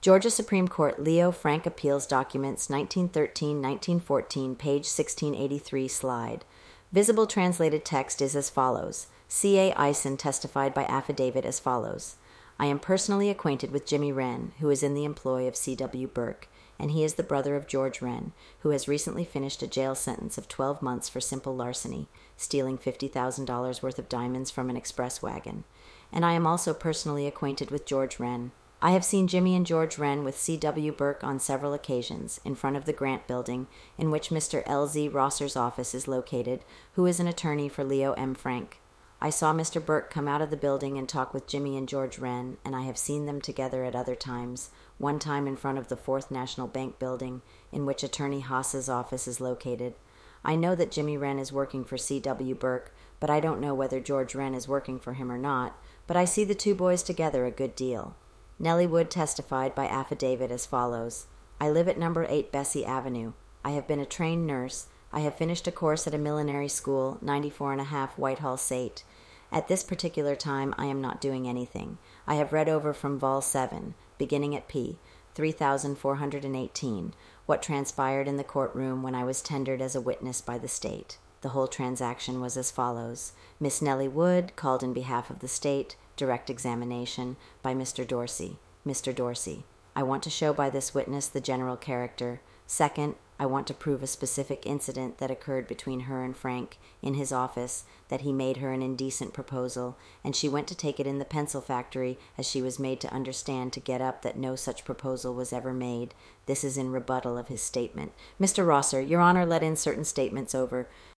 Georgia Supreme Court Leo Frank Appeals Documents 1913-1914, page 1683, slide. Visible translated text is as follows. C.A. Eisen testified by affidavit as follows. I am personally acquainted with Jimmy Wren, who is in the employ of C.W. Burke, and he is the brother of George Wren, who has recently finished a jail sentence of 12 months for simple larceny, stealing $50,000 worth of diamonds from an express wagon. And I am also personally acquainted with George Wren. I have seen Jimmy and George Wren with C.W. Burke on several occasions in front of the Grant Building, in which Mr. L.Z. Rosser's office is located, who is an attorney for Leo M. Frank. I saw Mr. Burke come out of the building and talk with Jimmy and George Wren, and I have seen them together at other times, one time in front of the Fourth National Bank Building, in which Attorney Haas's office is located. I know that Jimmy Wren is working for C.W. Burke, but I don't know whether George Wren is working for him or not, but I see the two boys together a good deal. Nellie Wood testified by affidavit as follows. I live at number 8 Bessie Avenue. I have been a trained nurse. I have finished a course at a millinery school, 94.5 Whitehall Sate. At this particular time, I am not doing anything. I have read over from Vol 7, beginning at P, 3,418, what transpired in the courtroom when I was tendered as a witness by the state. The whole transaction was as follows. Miss Nellie Wood called in behalf of the state, direct examination by Mr. Dorsey. Mr. Dorsey, I want to show by this witness the general character. Second, I want to prove a specific incident that occurred between her and Frank in his office, that he made her an indecent proposal, and she went to take it in the pencil factory as she was made to understand to get up that no such proposal was ever made. This is in rebuttal of his statement. Mr. Rosser, Your Honor let in certain statements over